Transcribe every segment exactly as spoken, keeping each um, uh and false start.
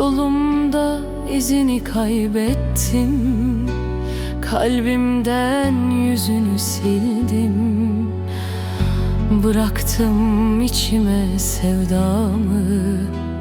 Yolumda izini kaybettim, kalbimden yüzünü sildim. Bıraktım içime sevdamı,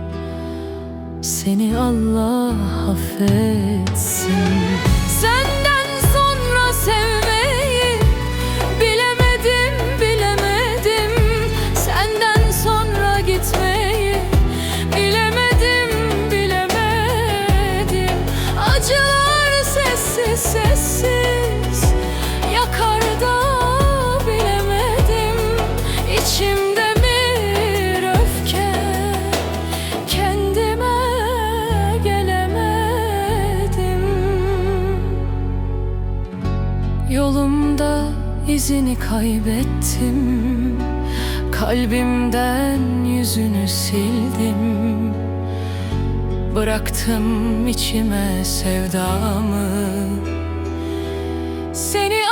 seni Allah affetsin. Senden sonra sevmeyi bilemedim, bilemedim. Senden sonra gitmeyi bilemedim, bilemedim. Acılar sessiz sessiz yakar da bilemedim. İçimde bir öfke, kendime gelemedim. Yolumda izini kaybettim, kalbimden yüzünü sildim. Bıraktım içime sevdamı, seni